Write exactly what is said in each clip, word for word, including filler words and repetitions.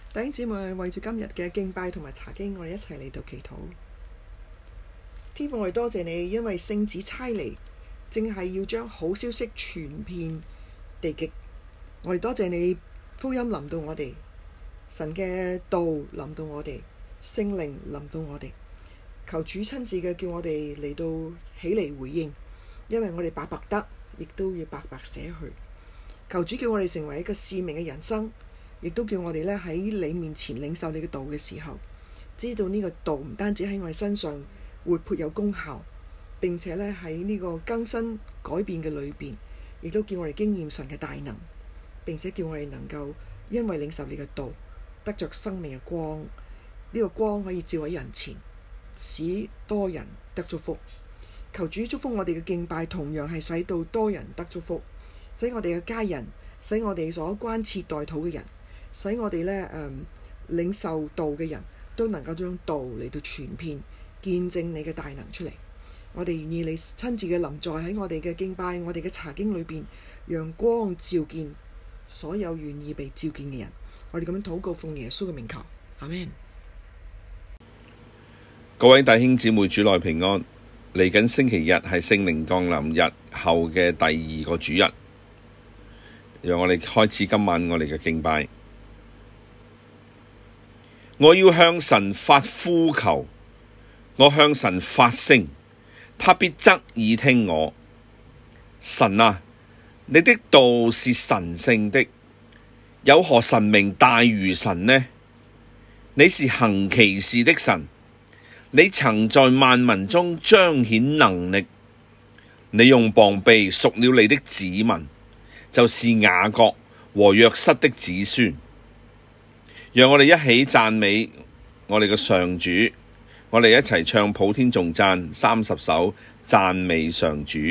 弟兄姊妹，為住今日嘅敬拜同埋查經，我哋一齊嚟到祈禱。天父，我哋多謝你，因為聖子差嚟，正係要將好消息傳遍地極。我哋多謝你，福音臨到我哋，神嘅道臨到我哋，聖靈臨到我哋。求主親自嘅叫我哋嚟到起嚟回應，因為我哋白白得，亦都要白白捨去。求主叫我哋成為一個使命嘅人生。亦都叫我哋咧喺你面前領受你嘅道嘅時候，知道呢個道唔單止喺我哋身上活潑有功效，並且咧喺呢個更新改變嘅裏邊，亦都叫我哋經驗神嘅大能，並且叫我哋能夠因為領受你嘅道，得着生命嘅光。呢個光可以照喺人前，使多人得祝福。求主祝福我哋嘅敬拜，同樣係使到多人得祝福，使我哋嘅家人，使我哋所關切代禱嘅人，使我哋咧誒領受道嘅人都能夠將道嚟到傳遍，見證你嘅大能出嚟。我哋願意你親自嘅臨在喺我哋嘅敬拜、我哋嘅查經裏邊，讓光照見所有願意被照見嘅人。我哋咁樣禱告，奉耶穌嘅名求，阿們。 各位弟兄姊妹，主內平安。嚟緊星期日係聖靈降臨日後嘅第二個主日，讓我哋開始今晚我哋嘅敬拜。我要向神發呼求，我向神發聲，他必側耳聽我。神啊，你的道是神聖的，有何神明大如神呢？你是行奇事的神，你曾在萬民中彰顯能力，你用膀臂贖了你的子民，就是雅各和約瑟的子孫。讓我哋一起讚美我哋嘅上主，我哋一齊唱普天頌讚三十首讚美上主。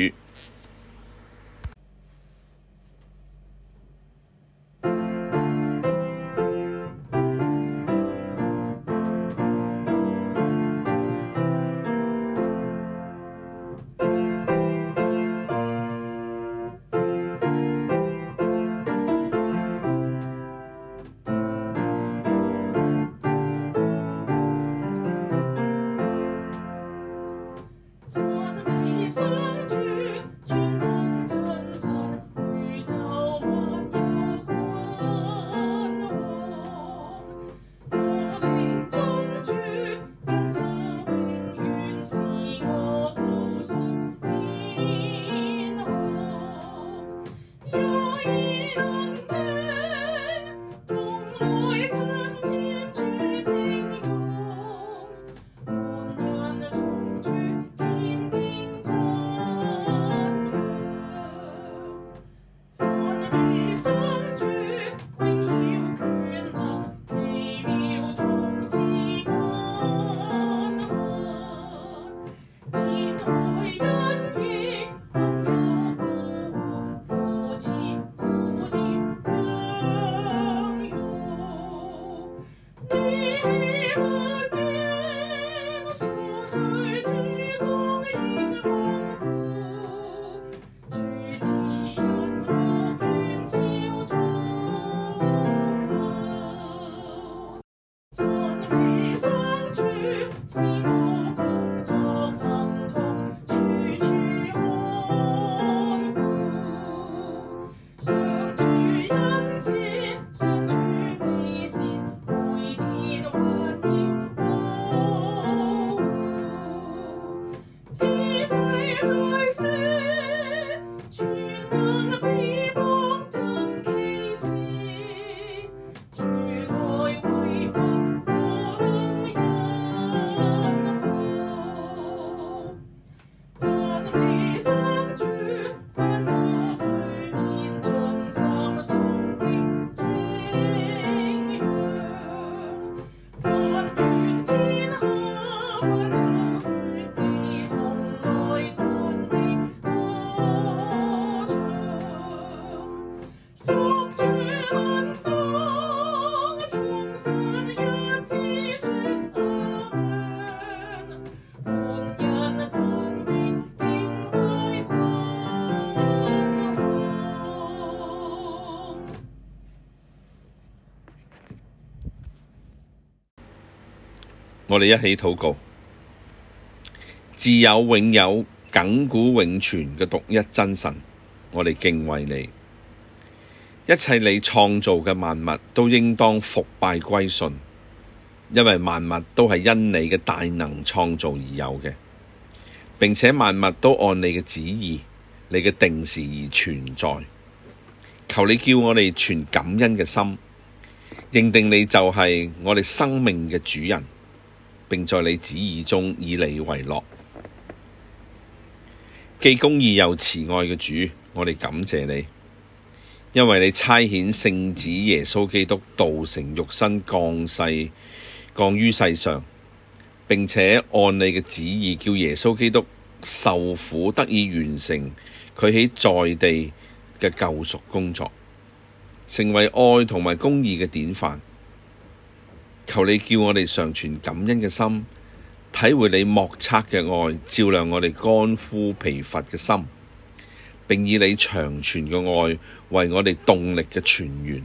我哋一起禱告。自有永有、亙古永存嘅獨一真神，我哋敬畏你。一切你創造嘅萬物都應當伏拜歸順，因為萬物都係因你嘅大能創造而有嘅，並且萬物都按你嘅旨意、你嘅定時而存在。求你叫我哋存感恩嘅心，認定你就係我哋生命嘅主人，並在你旨意中以你為樂。既公義又慈愛嘅主，我哋感謝你，因為你差遣聖子耶穌基督道成肉身降世，降於世上，並且按你嘅旨意叫耶穌基督受苦得以完成佢喺在地嘅救贖工作，成為愛同埋公義嘅典範。求你叫我哋常存感恩嘅心，體會你莫測嘅愛，照亮我哋乾枯疲乏嘅心，並以你長存嘅愛為我哋動力嘅泉源。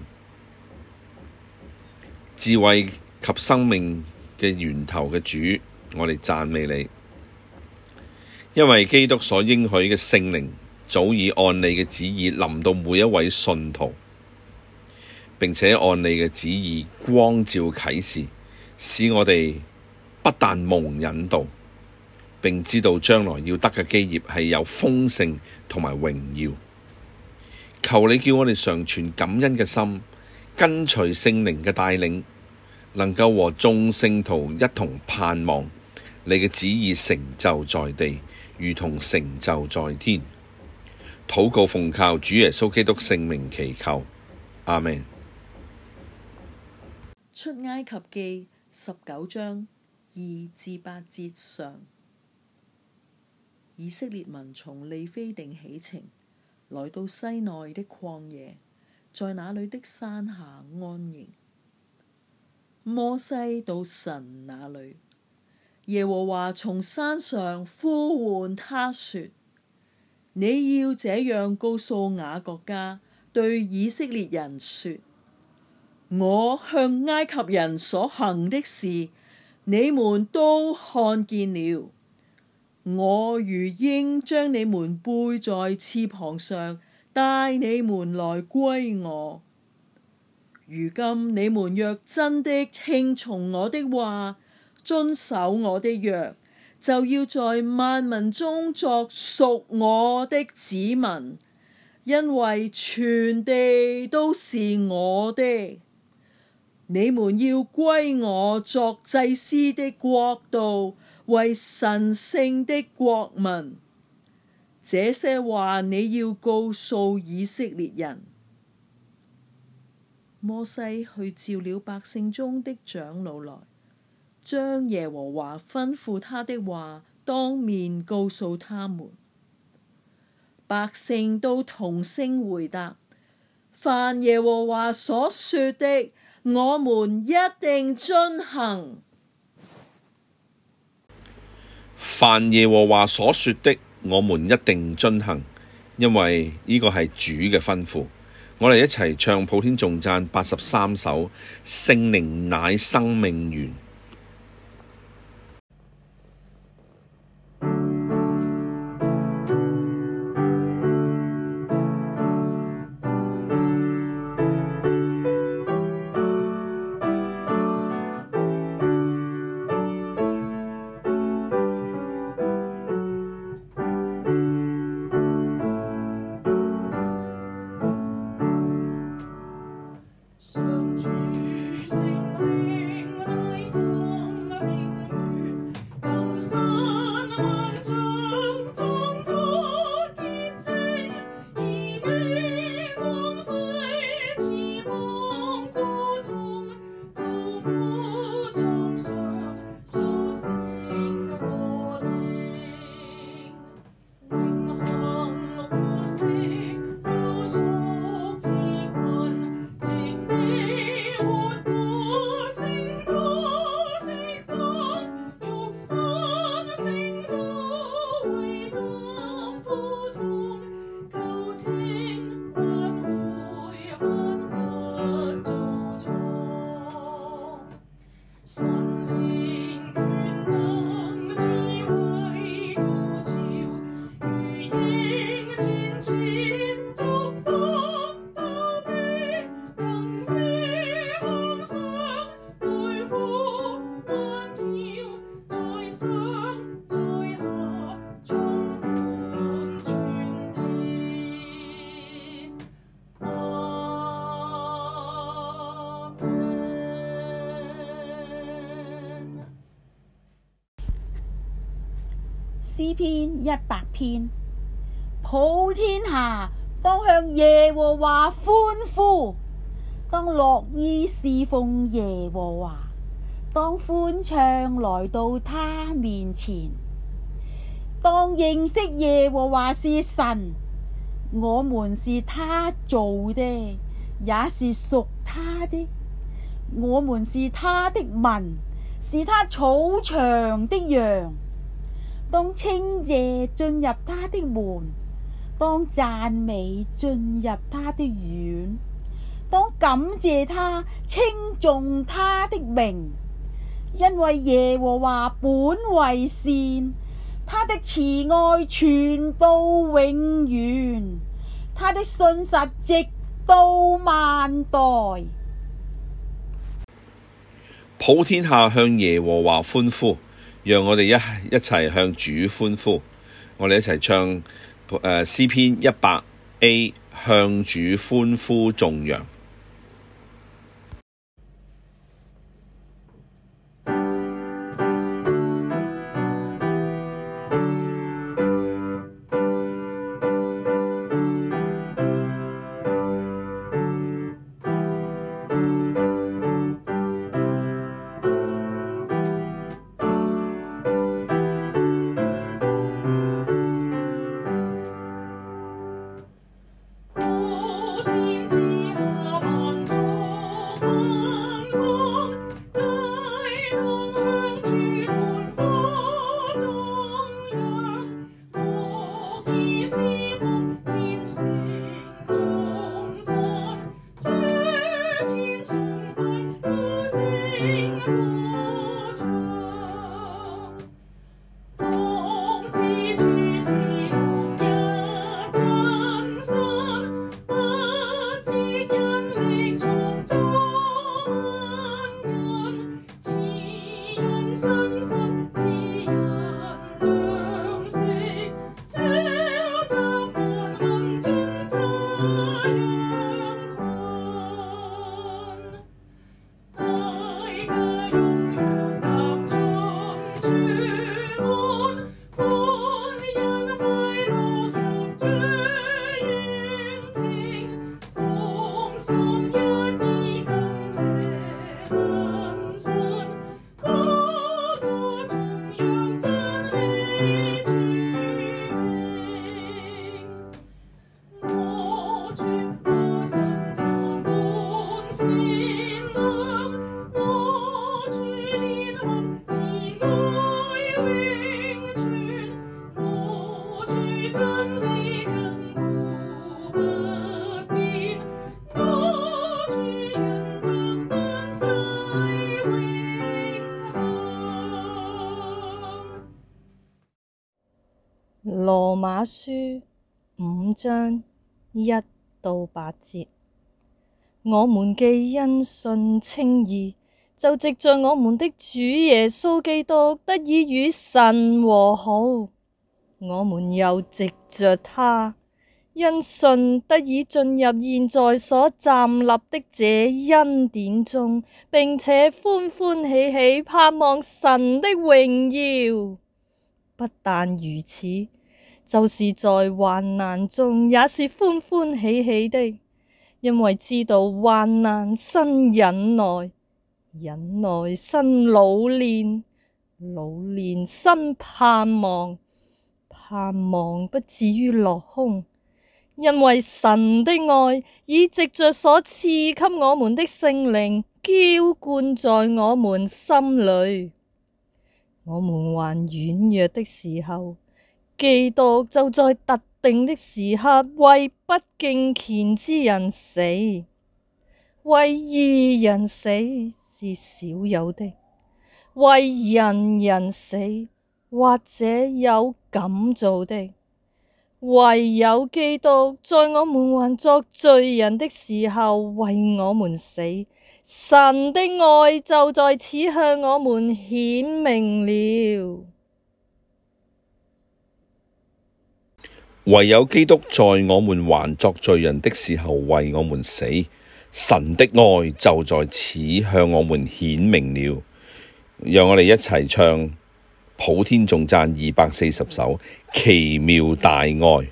智慧及生命嘅源頭嘅主，我哋讚美你，因為基督所應許嘅聖靈早已按你嘅旨意臨到每一位信徒，並且按你嘅旨意光照啟示，使我哋不但蒙引導，並知道將來要得嘅基業係有豐盛同埋榮耀。求你叫我哋常存感恩嘅心，跟隨聖靈嘅帶領，能夠和眾聖徒一同盼望你嘅旨意成就在地，如同成就在天。禱告奉靠主耶穌基督聖名祈求，阿們。 出埃及記十九章二至八節上，以色列民從利非定起程，來到西奈的曠野，在那裏的山下安營。摩西到神那裏，耶和華從山上呼喚他說：你要這樣告訴雅各家，對以色列人說：我向埃及人所行的事，你們都看見了。我如鷹將你們背在翅膀上，帶你們來歸我。如今你們若真的聽從我的話，遵守我的約，就要在萬民中作屬我的子民，因為全地都是我的。你們要歸我作祭司的國度，為神聖的國民。這些話你要告訴以色列人。摩西去召了百姓中的長老來，將耶和華吩咐他的話當面告訴他們。百姓都同聲回答：凡耶和華所說的，我們一定遵行。 凡耶和華所說的，我們一定遵行，因為呢個係主嘅吩咐。我哋一齊唱普天頌讚八十三首，聖靈乃生命源。 神靈詩篇一百篇。普天下當向耶和華歡呼，當樂意侍奉耶和華，當歡唱來到他面前。當認識耶和華是神，我們是他造的，也是屬他的。我們是他的民，是他草場的羊。當稱謝進入他的門，當讚美進入他的院，當感謝他，稱頌他的名。因為耶和華本為善，他的慈愛傳到永遠，他的信實直到萬代。 普天下向耶和華歡呼，讓我哋一一齊向主歡呼。我哋一齊唱誒詩篇一百 A， 向主歡呼頌揚。 羅馬書五章一到八節，我們既因信稱義，就藉着我們的主耶穌基督得以與神和好。我們又藉着他，因信得以進入現在所站立的這恩典中，並且歡歡喜喜盼望神的榮耀。不但如此，就是在患難中也是歡歡喜喜的，因為知道患難生忍耐，忍耐生老練，老練生盼望，盼望不至於落空，因為神的愛已藉着所賜給我們的聖靈澆灌在我們心裏。我們還軟弱的時候，基督就在特定的時刻為不敬虔之人死。為義人死是少有的，為仁人死或者有敢做的。唯有基督在我們還作罪人的時候為我們死，神的愛就在此向我們顯明了。 唯有基督在我們還作罪人的時候為我們死，神的愛就在此向我們顯明了。讓我哋一齊唱普天頌讚二百四十首，奇妙大愛。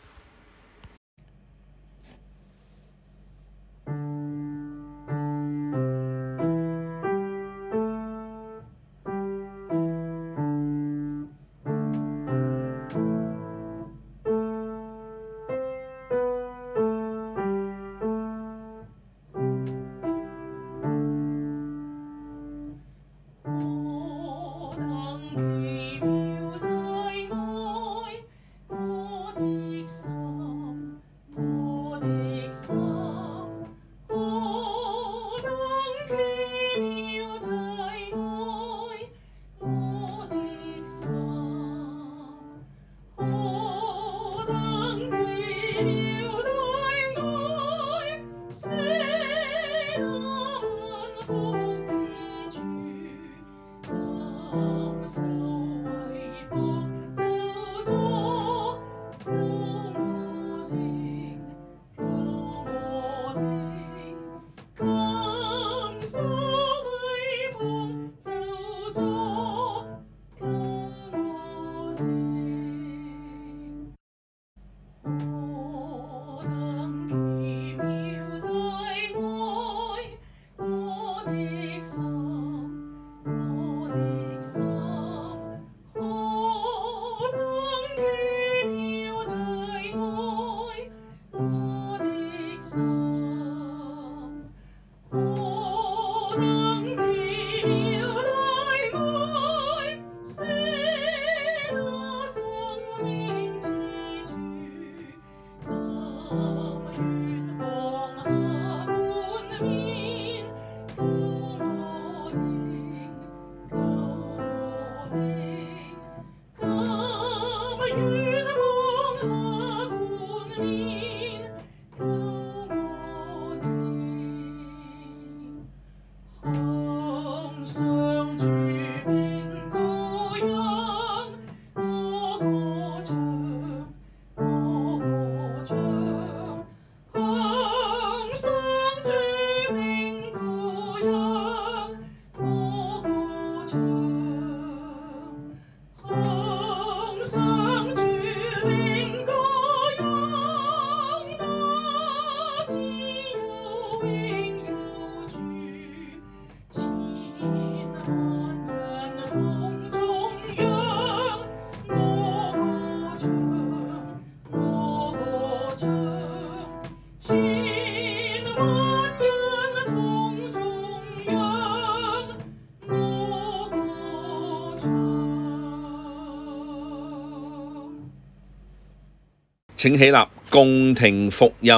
請起立，共聽福音。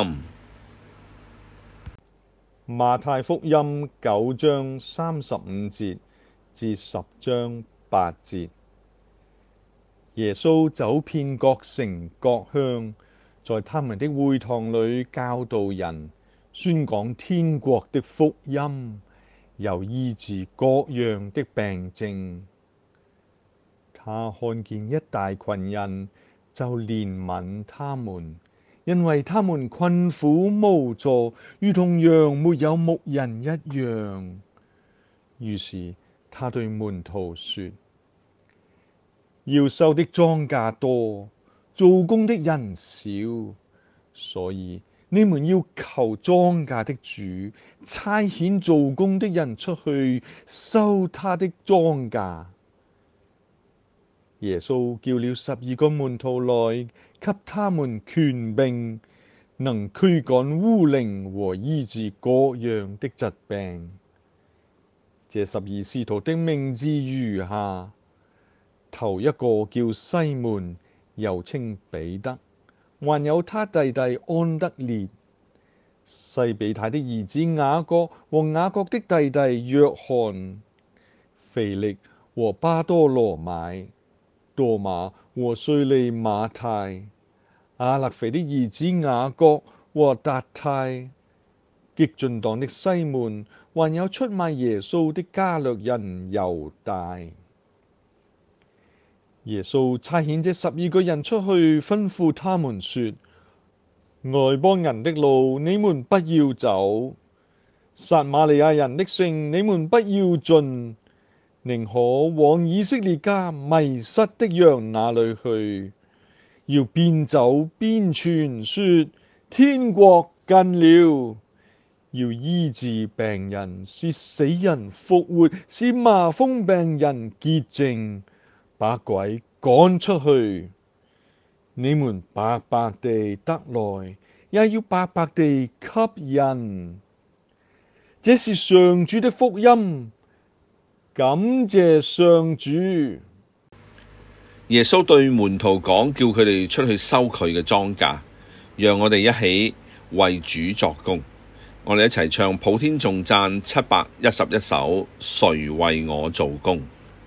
馬太福音九章三十五節至十章八節。耶穌走遍各城各鄉，在他們的會堂裏教導人，宣講天國的福音，又醫治各樣的病症。他看見一大群人，就憐憫他們，因為他們困苦無助，如同羊沒有牧人一樣。於是他對門徒說：要收的莊稼多，做工的人少，所以你們要求莊稼的主差遣做工的人出去收他的莊稼。耶穌叫了十二個門徒來，給他們權柄，能驅趕污靈和醫治各樣的疾病。這十二使徒的名字如下：頭一個叫西門，又稱彼得，還有他弟弟安德烈，西庇太的兒子雅各和雅各的弟弟約翰，腓力和巴多羅買，多馬和稅吏馬太，亞勒腓的兒子雅各和達太，激進黨的西門，還有出賣耶穌的加略人猶大。耶穌差遣這十二個人出去，吩咐他們說：外邦人的路你們不要走，撒瑪利亞人的城你們不要進， 寧可往以色列家迷失的羊那裏去，要邊走邊傳說天國近了，要醫治病人，使死人復活，使麻風病人潔淨，把鬼趕出去。你們白白地得來，也要白白地給人。這是上主的福音，感謝上主。 耶穌對門徒講，叫佢哋出去收佢嘅莊稼，讓我哋一起為主作工。我哋一齊唱普天頌讚七百一十一首，誰為我做工？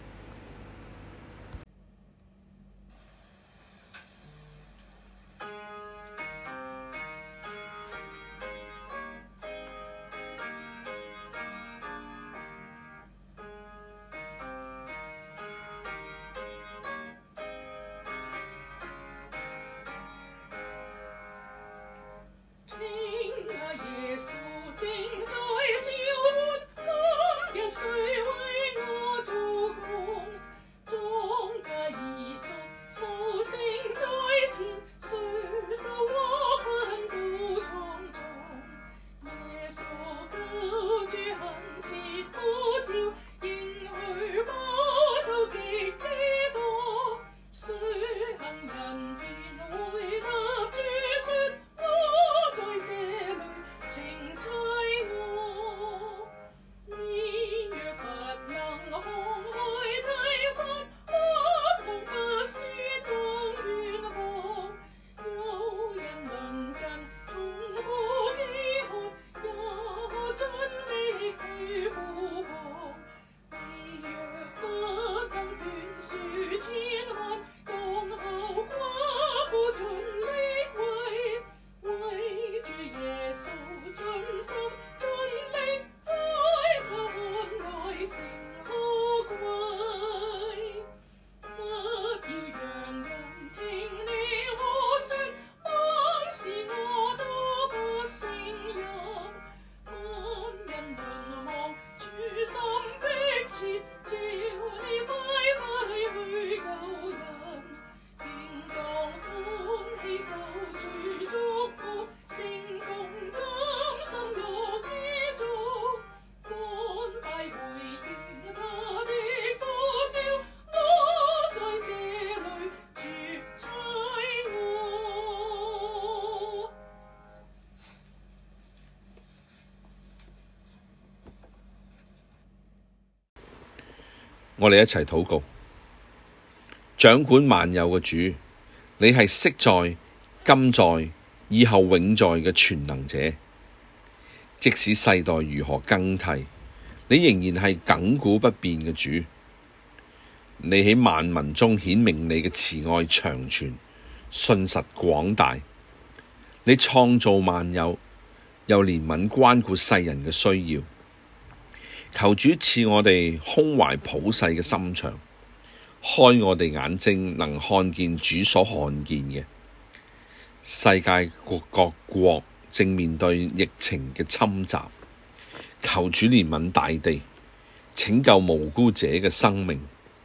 我哋一齊禱告。掌管萬有嘅主，你係昔在、今在、以後永在嘅全能者。即使世代如何更替，你仍然係亙古不變嘅主。你喺萬民中顯明你嘅慈愛長存、信實廣大。你創造萬有，又憐憫關顧世人嘅需要。求主賜我哋胸懷普世嘅心腸，開我哋眼睛，能看見主所看見嘅。世界各各國正面對疫情嘅侵襲，求主憐憫大地，拯救無辜者嘅生命。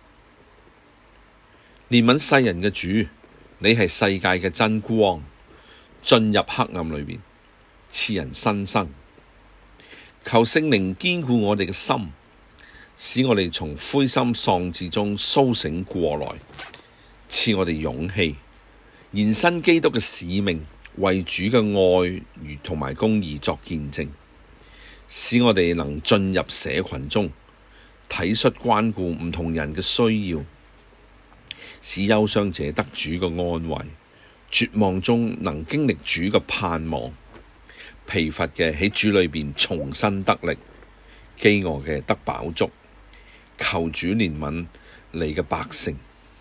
憐憫世人嘅主，你係世界嘅真光，進入黑暗裏面，賜人新生。求聖靈堅固我哋嘅心，使我哋從灰心喪志中甦醒過來，賜我哋勇氣，延伸基督嘅使命，為主嘅愛與同埋公義作見證，使我哋能進入社群中，體恤關顧唔同人嘅需要，使憂傷者得主嘅安慰，絕望中能經歷主嘅盼望。疲乏嘅喺主裏邊重新得力，飢餓嘅得飽足。求主憐憫你嘅百姓。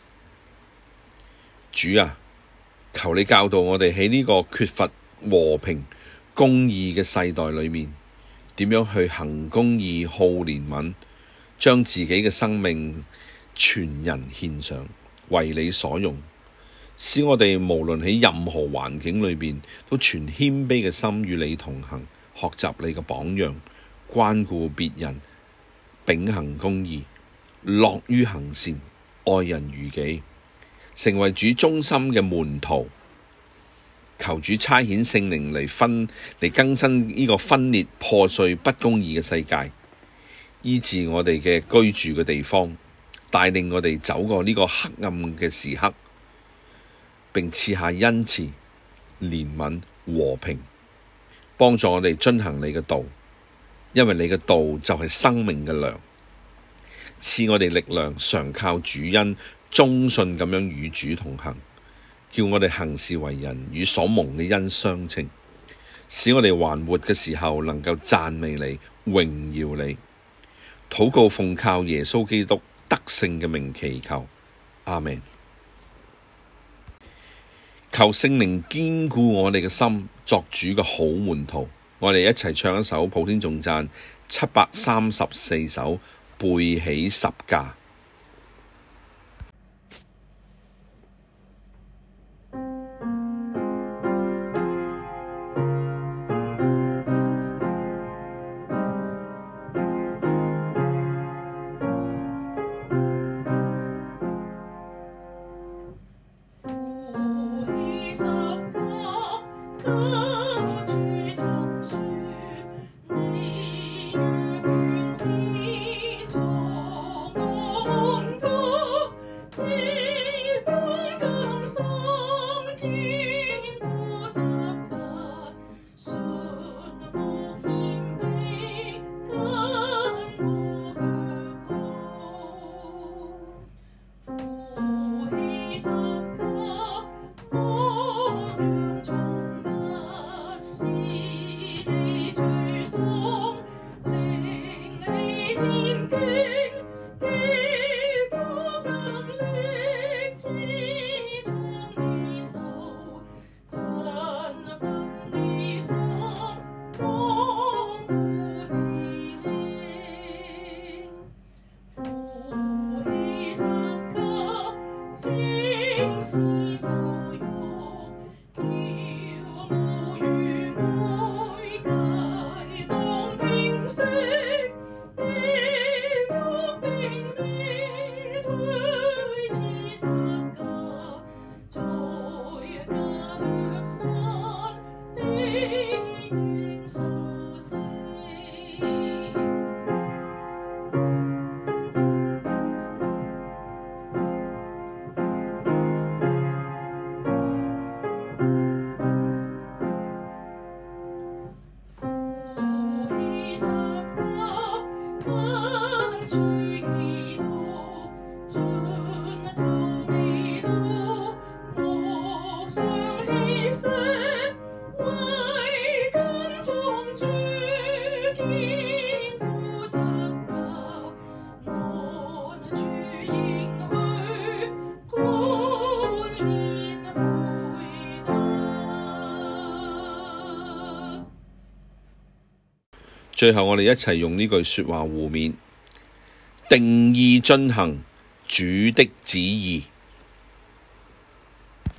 主啊，求你教導我哋喺呢個缺乏和平公義嘅世代裏面，點樣去行公義、好憐憫，將自己嘅生命全人獻上，為你所用。使我哋無論喺任何環境裏邊，都存謙卑嘅心與你同行，學習你嘅榜樣，關顧別人，秉行公義， 樂於行善，愛人如己，成為主忠心嘅門徒。求主差遣聖靈嚟分嚟更新呢個分裂、破碎、不公義嘅世界，醫治我哋嘅居住嘅地方，帶領我哋走過呢個黑暗嘅時刻，並賜下恩慈、憐憫、和平，幫助我哋遵行你嘅道，因為你嘅道就係生命嘅糧，賜我哋力量，常靠主恩，忠信咁樣與主同行，叫我哋行事為人與所蒙嘅恩相稱，使我哋還活嘅時候能夠讚美你、榮耀你。禱告奉靠耶穌基督得勝嘅名祈求，阿們。求聖靈堅固我哋嘅心，作主嘅好門徒。我哋一齊唱一首普天頌讚七百三十四首，背起十架。最後我哋一齊用呢句說話互勉，定意遵行主的旨意。